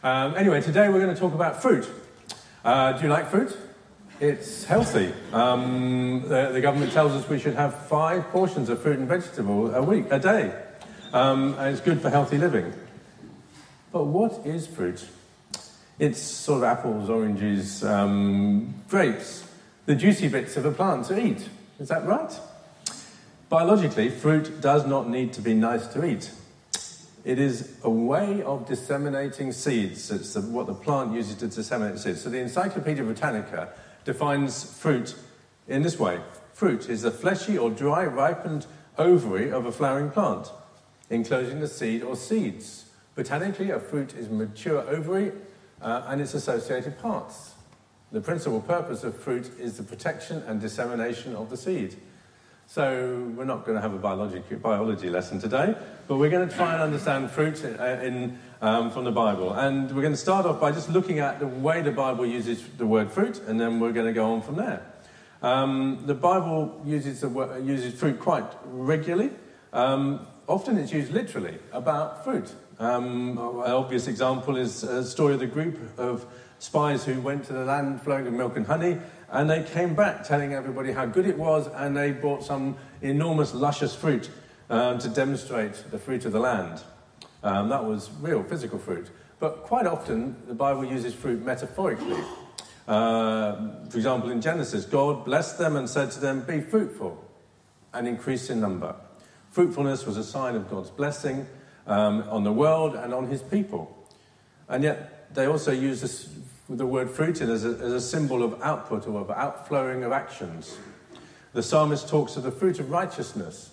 Anyway, today we're going to talk about fruit. Do you like fruit? It's healthy. The government tells us we should have 5 portions of fruit and vegetable a day. And it's good for healthy living. But what is fruit? It's sort of apples, oranges, grapes, the juicy bits of a plant to eat. Is that right? Biologically, fruit does not need to be nice to eat. It is a way of disseminating seeds. It's what the plant uses to disseminate seeds. So the Encyclopedia Britannica defines fruit in this way. Fruit is a fleshy or dry ripened ovary of a flowering plant, enclosing the seed or seeds. Botanically, a fruit is a mature ovary and its associated parts. The principal purpose of fruit is the protection and dissemination of the seed. So we're not going to have a biology lesson today, but we're going to try and understand fruit from the Bible. And we're going to start off by just looking at the way the Bible uses the word fruit, and then we're going to go on from there. The Bible uses fruit quite regularly. Often it's used literally about fruit. An obvious example is a story of the group of spies who went to the land flowing with milk and honey, and they came back telling everybody how good it was, and they brought some enormous, luscious fruit to demonstrate the fruit of the land. That was real physical fruit. But quite often, the Bible uses fruit metaphorically. For example, in Genesis, God blessed them and said to them, "Be fruitful and increase in number." Fruitfulness was a sign of God's blessing on the world and on his people. And yet, they also use the word fruit as a symbol of output or of outflowing of actions. The psalmist talks of the fruit of righteousness.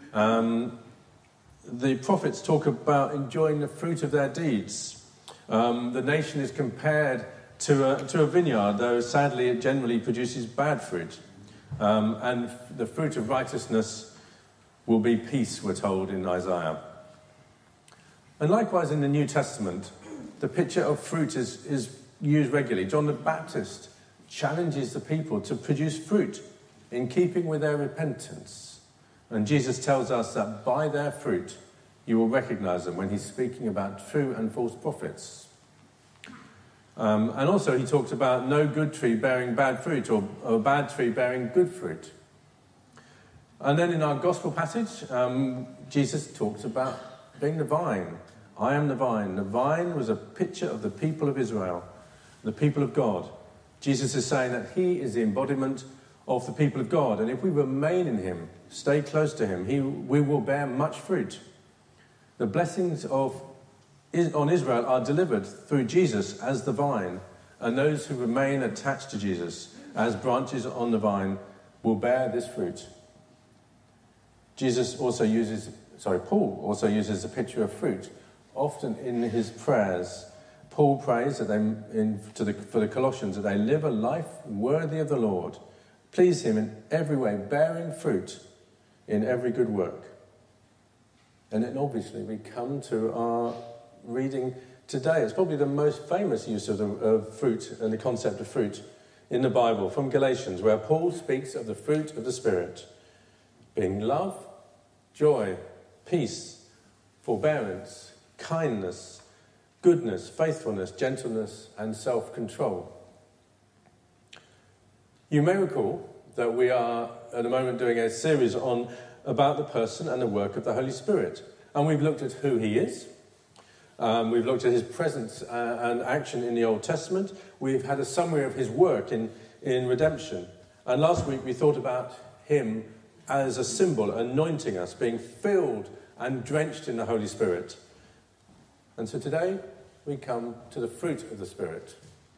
The prophets talk about enjoying the fruit of their deeds. The nation is compared to a vineyard, though sadly it generally produces bad fruit. And the fruit of righteousness will be peace, we're told in Isaiah. And likewise in the New Testament, the picture of fruit is used regularly. John the Baptist challenges the people to produce fruit in keeping with their repentance. And Jesus tells us that by their fruit you will recognize them when he's speaking about true and false prophets. And also he talks about no good tree bearing bad fruit or a bad tree bearing good fruit. And then in our gospel passage, Jesus talks about being the vine. I am the vine. The vine was a picture of the people of Israel, the people of God. Jesus is saying that he is the embodiment of the people of God. And if we remain in him, stay close to him, we will bear much fruit. The blessings on Israel are delivered through Jesus as the vine. And those who remain attached to Jesus as branches on the vine will bear this fruit. Paul also uses a picture of fruit. Often in his prayers, Paul prays for the Colossians that they live a life worthy of the Lord, please him in every way, bearing fruit in every good work. And then obviously we come to our reading today. It's probably the most famous use of fruit and the concept of fruit in the Bible, from Galatians, where Paul speaks of the fruit of the Spirit, being love, joy, peace, forbearance, kindness, goodness, faithfulness, gentleness, and self-control. You may recall that we are at the moment doing a series about the person and the work of the Holy Spirit. And we've looked at who he is. We've looked at his presence and action in the Old Testament. We've had a summary of his work in redemption. And last week we thought about him as a symbol, anointing us, being filled and drenched in the Holy Spirit. And so today we come to the fruit of the Spirit.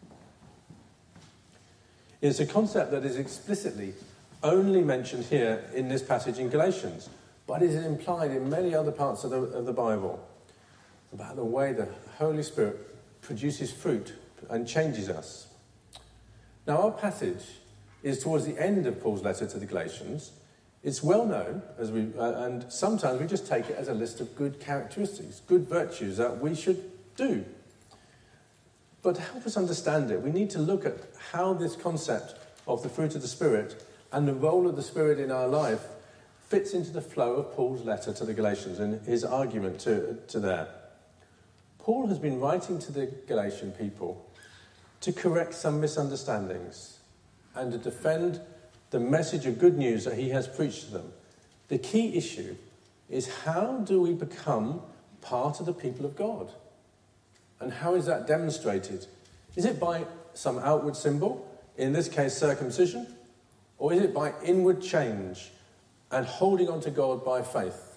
It's a concept that is explicitly only mentioned here in this passage in Galatians, but is implied in many other parts of the Bible, about the way the Holy Spirit produces fruit and changes us. Now our passage is towards the end of Paul's letter to the Galatians. It's well known, and sometimes we just take it as a list of good characteristics, good virtues that we should do. But to help us understand it, we need to look at how this concept of the fruit of the Spirit and the role of the Spirit in our life fits into the flow of Paul's letter to the Galatians and his argument to there. Paul has been writing to the Galatian people to correct some misunderstandings and to defend the message of good news that he has preached to them. The key issue is, how do we become part of the people of God? And how is that demonstrated? Is it by some outward symbol, in this case circumcision, or is it by inward change and holding on to God by faith?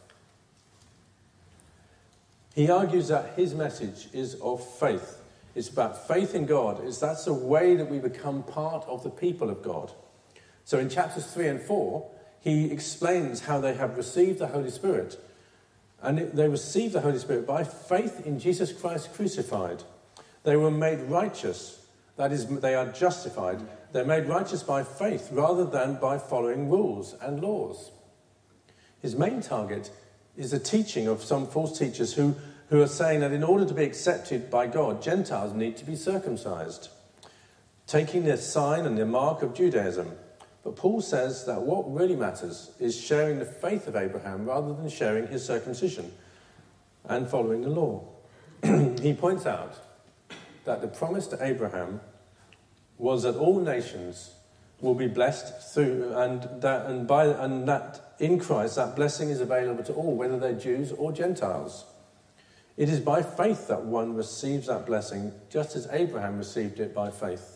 He argues that his message is of faith. It's about faith in God. That's the way that we become part of the people of God. So in chapters 3 and 4, he explains how they have received the Holy Spirit. And they received the Holy Spirit by faith in Jesus Christ crucified. They were made righteous. That is, they are justified. They're made righteous by faith rather than by following rules and laws. His main target is the teaching of some false teachers who are saying that in order to be accepted by God, Gentiles need to be circumcised, taking their sign and their mark of Judaism. But Paul says that what really matters is sharing the faith of Abraham rather than sharing his circumcision and following the law. He points out that the promise to Abraham was that all nations will be blessed through, and that in Christ that blessing is available to all, whether they're Jews or Gentiles. It is by faith that one receives that blessing, just as Abraham received it by faith.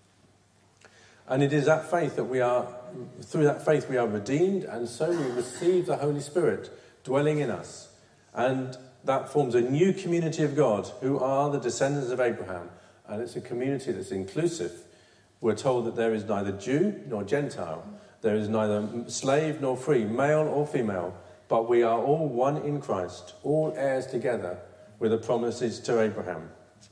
And it is that faith that through that faith we are redeemed, and so we receive the Holy Spirit dwelling in us. And that forms a new community of God who are the descendants of Abraham. And it's a community that's inclusive. We're told that there is neither Jew nor Gentile. There is neither slave nor free, male or female. But we are all one in Christ, all heirs together with the promises to Abraham.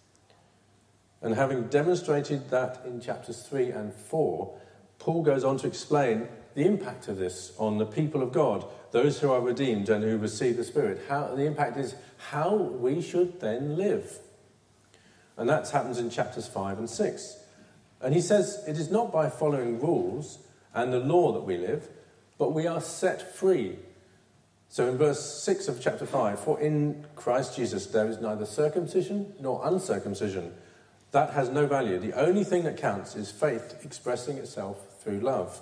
And having demonstrated that in chapters 3 and 4, Paul goes on to explain the impact of this on the people of God, those who are redeemed and who receive the Spirit. The impact is how we should then live. And that happens in chapters 5 and 6. And he says it is not by following rules and the law that we live, but we are set free. So in verse 6 of chapter 5, for in Christ Jesus there is neither circumcision nor uncircumcision. That has no value. The only thing that counts is faith expressing itself through love.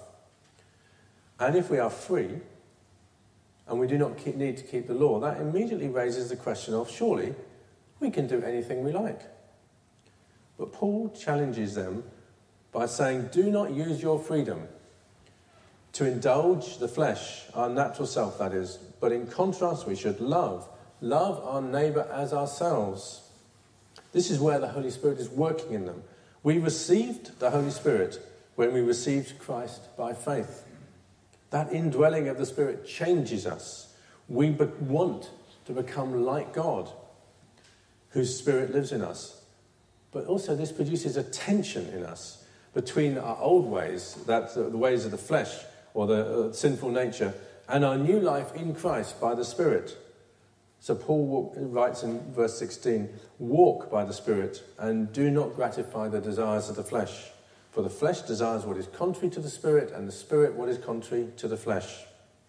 And if we are free, and we do not need to keep the law, that immediately raises the question of, surely we can do anything we like. But Paul challenges them by saying, do not use your freedom to indulge the flesh, our natural self that is, but in contrast we should love our neighbour as ourselves. This is where the Holy Spirit is working in them. We received the Holy Spirit when we received Christ by faith. That indwelling of the Spirit changes us. We want to become like God, whose Spirit lives in us. But also this produces a tension in us between our old ways, that's the ways of the flesh or the sinful nature, and our new life in Christ by the Spirit. So Paul writes in verse 16, walk by the Spirit and do not gratify the desires of the flesh. For the flesh desires what is contrary to the Spirit, and the Spirit what is contrary to the flesh.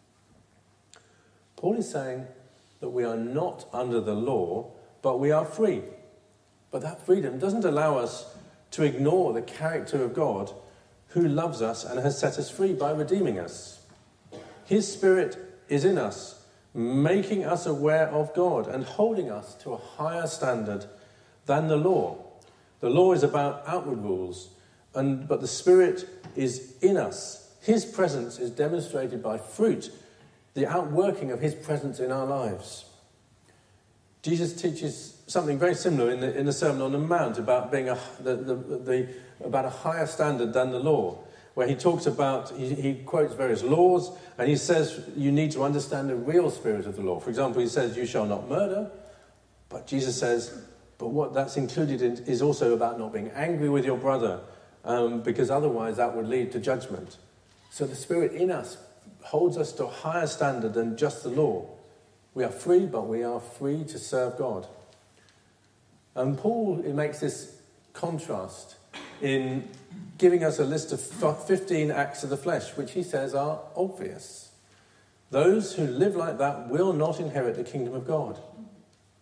Paul is saying that we are not under the law, but we are free. But that freedom doesn't allow us to ignore the character of God who loves us and has set us free by redeeming us. His Spirit is in us, making us aware of God and holding us to a higher standard than the law. The law is about outward rules, but the Spirit is in us. His presence is demonstrated by fruit, the outworking of his presence in our lives. Jesus teaches something very similar in the Sermon on the Mount about being about a higher standard than the law, where he talks about, he quotes various laws, and he says you need to understand the real spirit of the law. For example, he says you shall not murder, but Jesus says, but what that's included in is also about not being angry with your brother, because otherwise that would lead to judgment. So the Spirit in us holds us to a higher standard than just the law. We are free, but we are free to serve God. And Paul makes this contrast in giving us a list of 15 acts of the flesh, which he says are obvious. Those who live like that will not inherit the kingdom of God.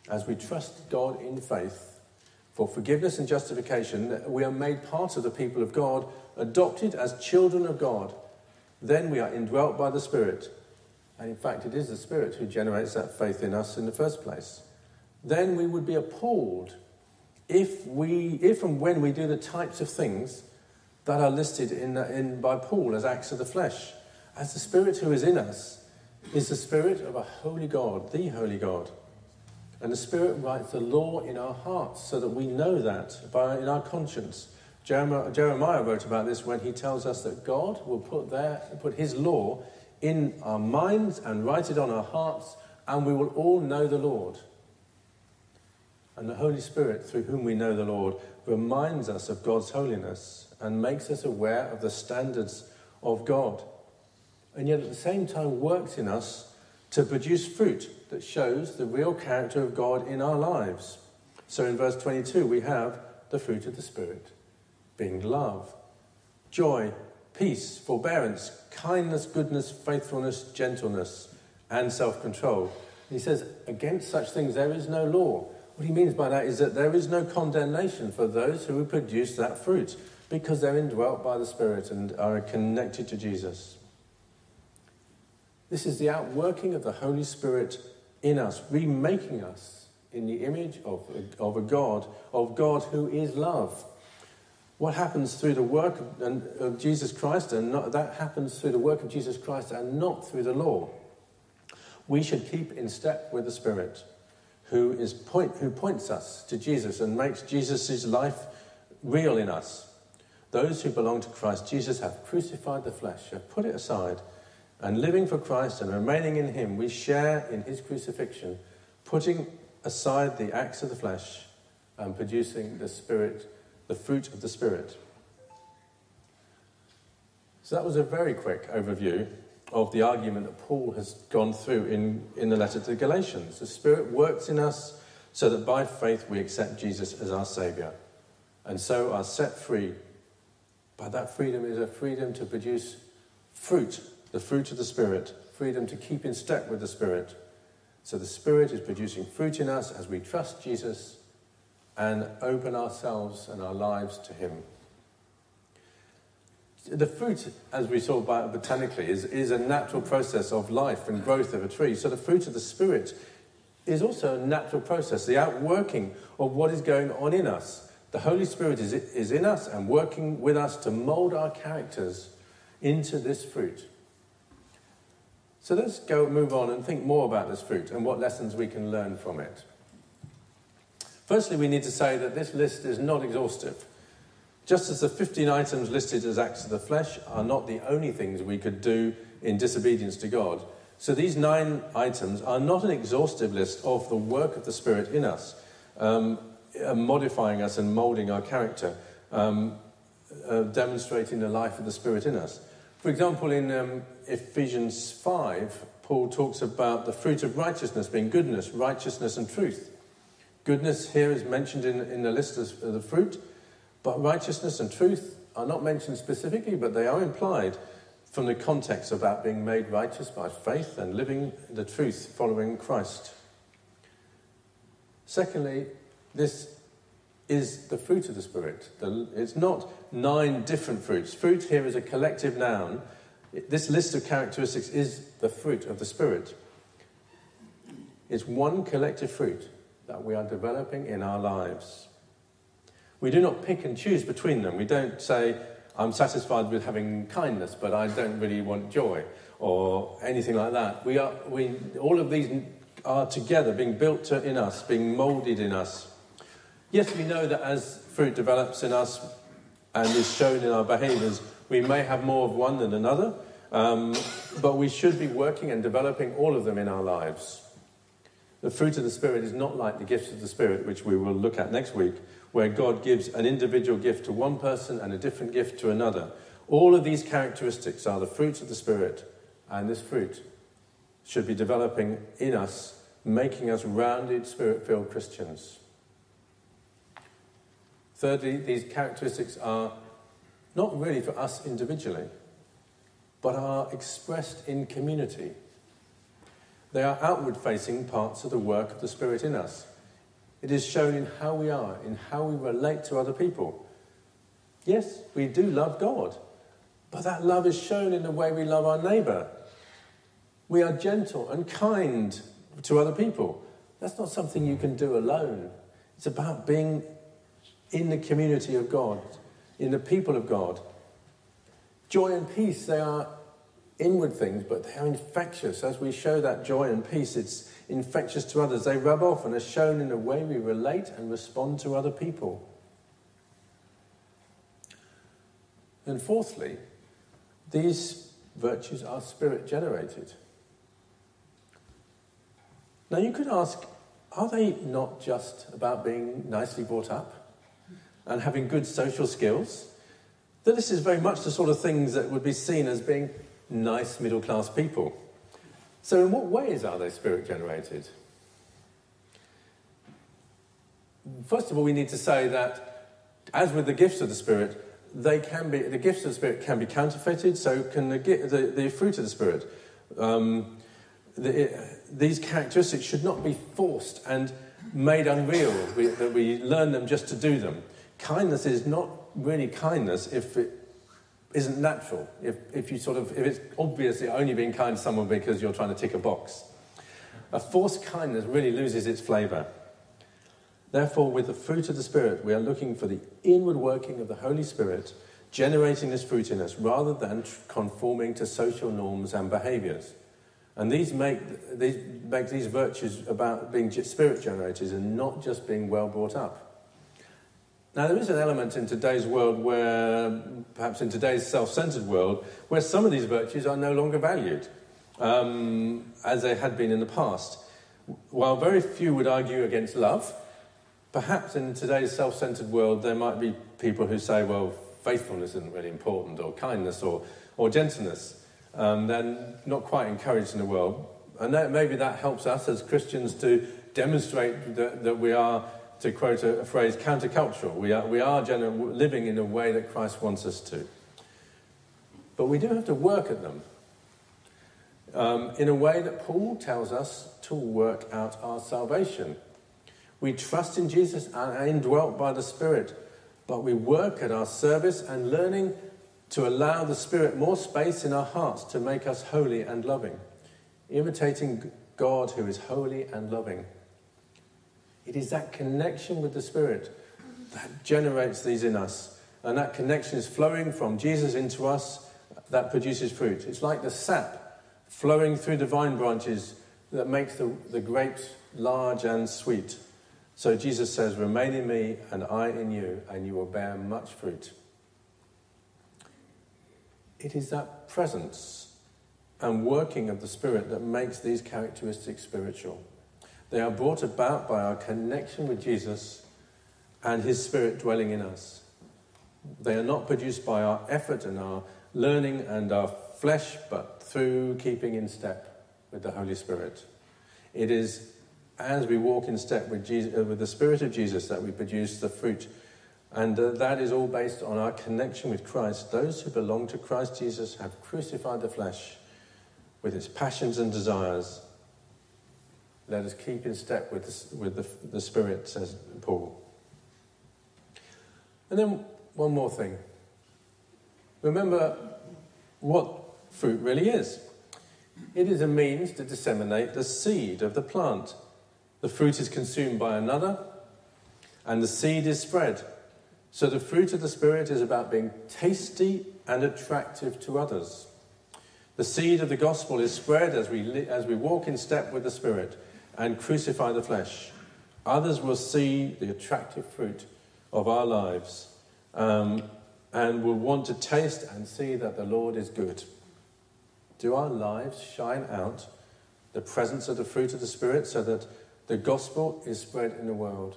as we trust God in faith for forgiveness and justification, we are made part of the people of God, adopted as children of God. Then we are indwelt by the Spirit. And in fact, it is the Spirit who generates that faith in us in the first place. Then we would be appalled if and when we do the types of things that are listed by Paul as acts of the flesh. As the Spirit who is in us is the Spirit of a holy God, the holy God. And the Spirit writes the law in our hearts so that we know that in our conscience. Jeremiah wrote about this when he tells us that God will put his law in our minds and write it on our hearts, and we will all know the Lord. And the Holy Spirit, through whom we know the Lord, reminds us of God's holiness and makes us aware of the standards of God. And yet at the same time works in us to produce fruit that shows the real character of God in our lives. So in verse 22 we have the fruit of the Spirit, being love, joy, peace, forbearance, kindness, goodness, faithfulness, gentleness, and self-control. He says, against such things there is no law. What he means by that is that there is no condemnation for those who produce that fruit, because they're indwelt by the Spirit and are connected to Jesus. This is the outworking of the Holy Spirit in us, remaking us in the image of God who is love. What happens through the work of Jesus Christ, that happens through the work of Jesus Christ and not through the law. We should keep in step with the Spirit, who points us to Jesus and makes Jesus' life real in us. Those who belong to Christ Jesus have crucified the flesh, have put it aside, and living for Christ and remaining in him, we share in his crucifixion, putting aside the acts of the flesh and producing the Spirit, the fruit of the Spirit. So that was a very quick overview of the argument that Paul has gone through in the letter to the Galatians. The Spirit works in us so that by faith we accept Jesus as our Saviour and so are set free. But that freedom is a freedom to produce fruit, the fruit of the Spirit, freedom to keep in step with the Spirit. So the Spirit is producing fruit in us as we trust Jesus and open ourselves and our lives to him. The fruit, as we saw botanically, is a natural process of life and growth of a tree. So the fruit of the Spirit is also a natural process, the outworking of what is going on in us. The Holy Spirit is in us and working with us to mould our characters into this fruit. So let's move on and think more about this fruit and what lessons we can learn from it. Firstly, we need to say that this list is not exhaustive. Just as the 15 items listed as acts of the flesh are not the only things we could do in disobedience to God, so these 9 items are not an exhaustive list of the work of the Spirit in us, modifying us and moulding our character, demonstrating the life of the Spirit in us. For example, in Ephesians 5, Paul talks about the fruit of righteousness being goodness, righteousness and truth. Goodness here is mentioned in the list of the fruit, but righteousness and truth are not mentioned specifically, but they are implied from the context about being made righteous by faith and living the truth following Christ. Secondly, this is the fruit of the Spirit. It's not 9 different fruits. Fruit here is a collective noun. This list of characteristics is the fruit of the Spirit. It's one collective fruit that we are developing in our lives. We do not pick and choose between them. We don't say, I'm satisfied with having kindness, but I don't really want joy, or anything like that. All of these are together, being built in us, being moulded in us. Yes, we know that as fruit develops in us and is shown in our behaviours, we may have more of one than another, but we should be working and developing all of them in our lives. The fruit of the Spirit is not like the gifts of the Spirit, which we will look at next week, where God gives an individual gift to one person and a different gift to another. All of these characteristics are the fruits of the Spirit, and this fruit should be developing in us, making us rounded, Spirit-filled Christians. Thirdly, these characteristics are not really for us individually, but are expressed in community. They are outward-facing parts of the work of the Spirit in us. It is shown in how we are, in how we relate to other people. Yes, we do love God, but that love is shown in the way we love our neighbour. We are gentle and kind to other people. That's not something you can do alone. It's about being in the community of God, in the people of God. Joy and peace, they are inward things, but they are infectious. As we show that joy and peace, it's infectious to others. They rub off and are shown in the way we relate and respond to other people. And fourthly, these virtues are spirit-generated. Now you could ask, are they not just about being nicely brought up and having good social skills? That this is very much the sort of things that would be seen as being nice middle-class people. So in what ways are they spirit-generated? First of all, we need to say that, as with the gifts of the Spirit, the gifts of the Spirit can be counterfeited, so can the fruit of the Spirit. These characteristics should not be forced and made unreal, that we learn them just to do them. Kindness is not really kindness if it isn't natural, if it's obviously only being kind to someone because you're trying to tick a box. A forced kindness really loses its flavour. Therefore, with the fruit of the Spirit, we are looking for the inward working of the Holy Spirit, generating this fruit in us, rather than conforming to social norms and behaviours. And these make these virtues about being spirit-generated and not just being well brought up. Now, there is an element in today's world where, perhaps in today's self-centred world, where some of these virtues are no longer valued, as they had been in the past. While very few would argue against love, perhaps in today's self-centred world there might be people who say, well, faithfulness isn't really important, or kindness, or gentleness. They're not quite encouraged in the world. And maybe that helps us as Christians to demonstrate that we are, to quote a phrase, countercultural. We are living in a way that Christ wants us to. But we do have to work at them in a way that Paul tells us to work out our salvation. We trust in Jesus and are indwelt by the Spirit, but we work at our service and learning to allow the Spirit more space in our hearts to make us holy and loving, imitating God who is holy and loving. It is that connection with the Spirit that generates these in us. And that connection is flowing from Jesus into us that produces fruit. It's like the sap flowing through the vine branches that makes the grapes large and sweet. So Jesus says, remain in me and I in you, and you will bear much fruit. It is that presence and working of the Spirit that makes these characteristics spiritual. They are brought about by our connection with Jesus and his Spirit dwelling in us. They are not produced by our effort and our learning and our flesh, but through keeping in step with the Holy Spirit. It is as we walk in step with Jesus, with the Spirit of Jesus, that we produce the fruit. And that is all based on our connection with Christ. Those who belong to Christ Jesus have crucified the flesh with its passions and desires. Let us keep in step with the Spirit, says Paul. And then one more thing. Remember what fruit really is. It is a means to disseminate the seed of the plant. The fruit is consumed by another, and the seed is spread. So the fruit of the Spirit is about being tasty and attractive to others. The seed of the gospel is spread as we walk in step with the Spirit and crucify the flesh. Others will see the attractive fruit of our lives and will want to taste and see that the Lord is good. Do our lives shine out the presence of the fruit of the Spirit so that the gospel is spread in the world?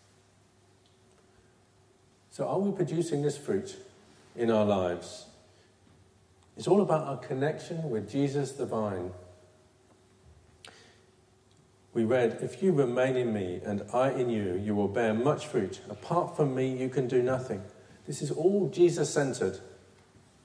So are we producing this fruit in our lives? It's all about our connection with Jesus the vine. We read, if you remain in me and I in you, you will bear much fruit. Apart from me, you can do nothing. This is all Jesus-centered.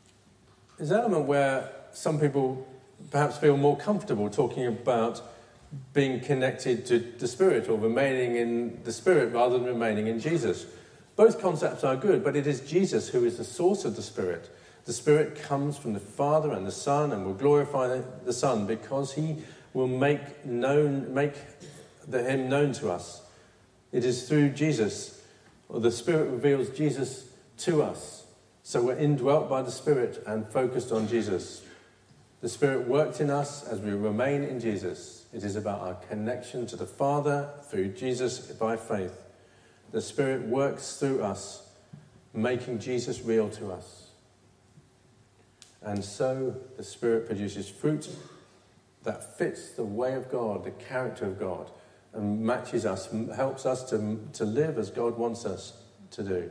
There's an element where some people perhaps feel more comfortable talking about being connected to the Spirit, or remaining in the Spirit rather than remaining in Jesus. Both concepts are good, but it is Jesus who is the source of the Spirit. The Spirit comes from the Father and the Son, and will glorify the Son because he will make him known to us. It is through Jesus, or the Spirit reveals Jesus to us. So we're indwelt by the Spirit and focused on Jesus. The Spirit worked in us as we remain in Jesus. It is about our connection to the Father through Jesus by faith. The Spirit works through us, making Jesus real to us. And so the Spirit produces fruit that fits the way of God, the character of God, and matches us, helps us to live as God wants us to do.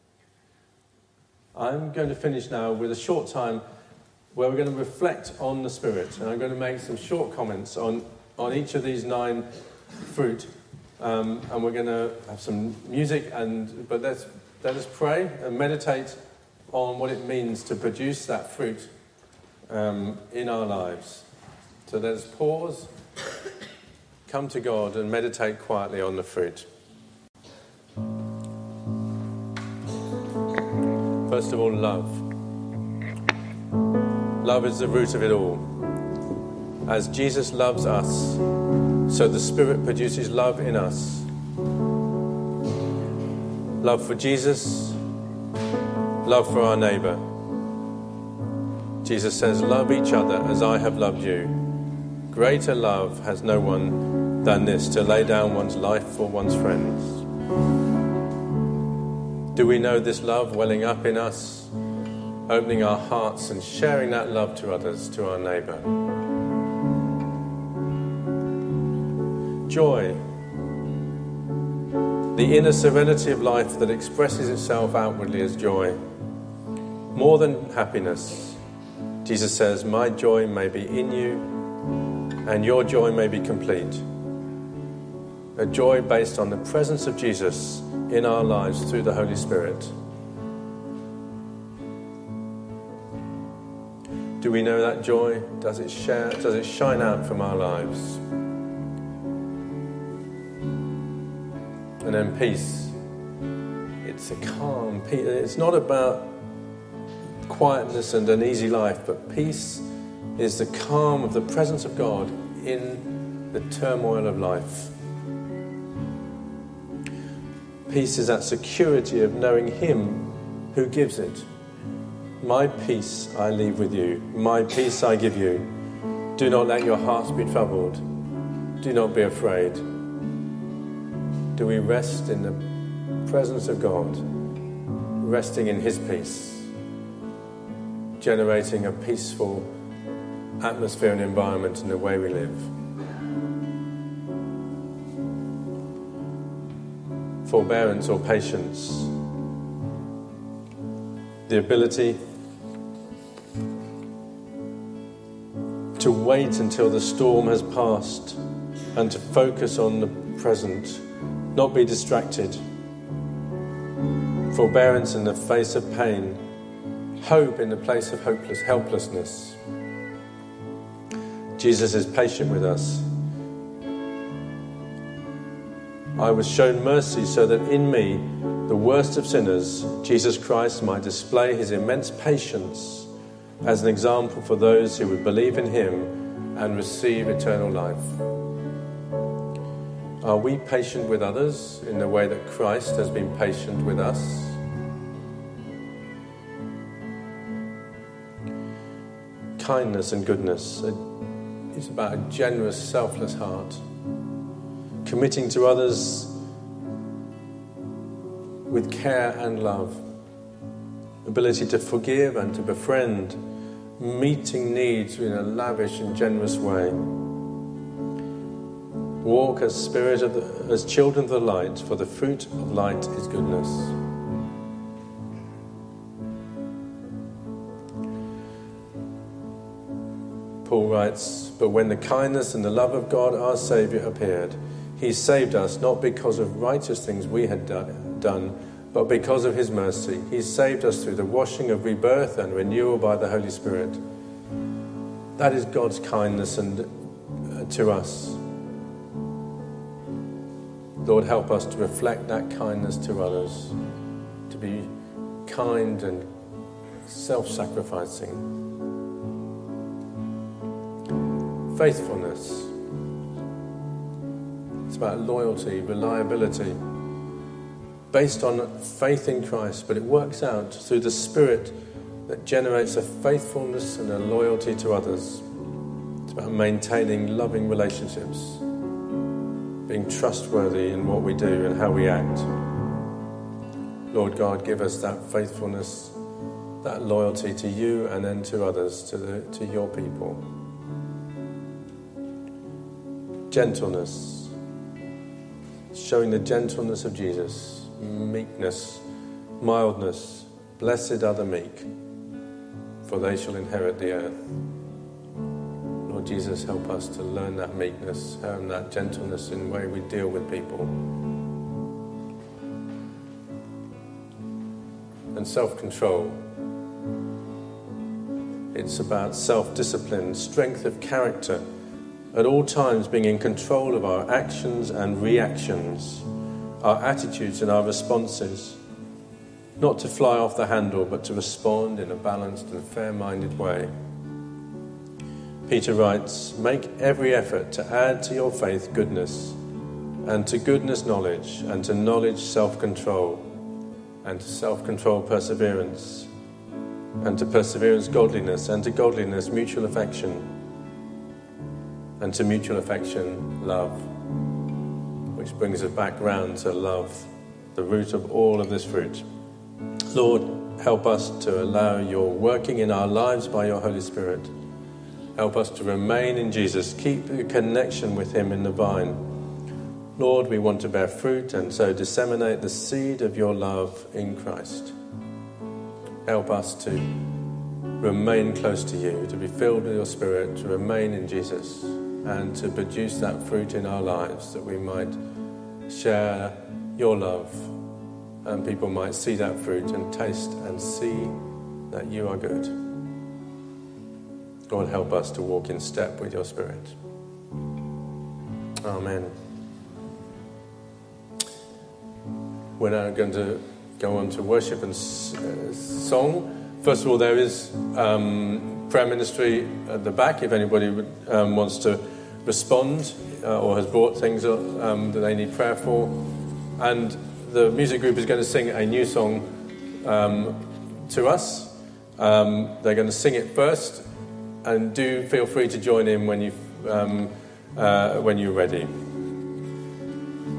I'm going to finish now with a short time where we're going to reflect on the Spirit, and I'm going to make some short comments on each of these 9 fruit, and we're going to have some music, but let us pray and meditate on what it means to produce that fruit in our lives. So let us pause, come to God and meditate quietly on the fruit. First of all, love. Love is the root of it all. As Jesus loves us, so the Spirit produces love in us. Love for Jesus, love for our neighbour. Jesus says, love each other as I have loved you. Greater love has no one than this, to lay down one's life for one's friends. Do we know this love welling up in us, opening our hearts and sharing that love to others, to our neighbour? Joy, the inner serenity of life that expresses itself outwardly as joy. More than happiness, Jesus says, my joy may be in you and your joy may be complete. A joy based on the presence of Jesus in our lives through the Holy Spirit. Do we know that joy? Does it shine out from our lives? And then peace. It's a calm peace. It's not about quietness and an easy life, but peace is the calm of the presence of God in the turmoil of life. Peace is that security of knowing Him who gives it. My peace I leave with you. My peace I give you. Do not let your hearts be troubled. Do not be afraid. Do we rest in the presence of God, resting in His peace, generating a peaceful atmosphere and environment in the way we live? Forbearance or patience, the ability to wait until the storm has passed and to focus on the present, not be distracted. Forbearance in the face of pain, hope in the place of helplessness. Jesus is patient with us. I was shown mercy so that in me, the worst of sinners, Jesus Christ might display His immense patience as an example for those who would believe in Him and receive eternal life. Are we patient with others in the way that Christ has been patient with us? Kindness and goodness is about a generous, selfless heart. Committing to others with care and love. Ability to forgive and to befriend. Meeting needs in a lavish and generous way. Walk as as children of the light, for the fruit of light is goodness. Paul writes, but when the kindness and the love of God our Saviour appeared, He saved us not because of righteous things we had done, but because of His mercy. He saved us through the washing of rebirth and renewal by the Holy Spirit. That is God's kindness to us. Lord, help us to reflect that kindness to others, to be kind and self-sacrificing. Faithfulness. It's about loyalty, reliability, based on faith in Christ, but it works out through the Spirit that generates a faithfulness and a loyalty to others. It's about maintaining loving relationships, being trustworthy in what we do and how we act. Lord God, give us that faithfulness, that loyalty to you and then to others, to your people. Gentleness, showing the gentleness of Jesus, meekness, mildness. Blessed are the meek, for they shall inherit the earth. Lord Jesus, help us to learn that meekness and that gentleness in the way we deal with people. And self-control. It's about self-discipline, strength of character, at all times being in control of our actions and reactions, our attitudes and our responses. Not to fly off the handle, but to respond in a balanced and fair-minded way. Peter writes, make every effort to add to your faith goodness, and to goodness knowledge, and to knowledge self-control, and to self-control perseverance, and to perseverance godliness, and to godliness mutual affection, and to mutual affection love, which brings us back round to love, the root of all of this fruit. Lord, help us to allow your working in our lives by your Holy Spirit. Help us to remain in Jesus, keep a connection with him in the vine. Lord, we want to bear fruit and so disseminate the seed of your love in Christ. Help us to remain close to you, to be filled with your Spirit, to remain in Jesus, and to produce that fruit in our lives, that we might share your love, and people might see that fruit and taste and see that you are good. Lord, help us to walk in step with your Spirit. Amen. We're now going to go on to worship and song. First of all, there is prayer ministry at the back if anybody wants to respond or has brought things that they need prayer for. And the music group is going to sing a new song to us. They're going to sing it first, and do feel free to join in when you're ready.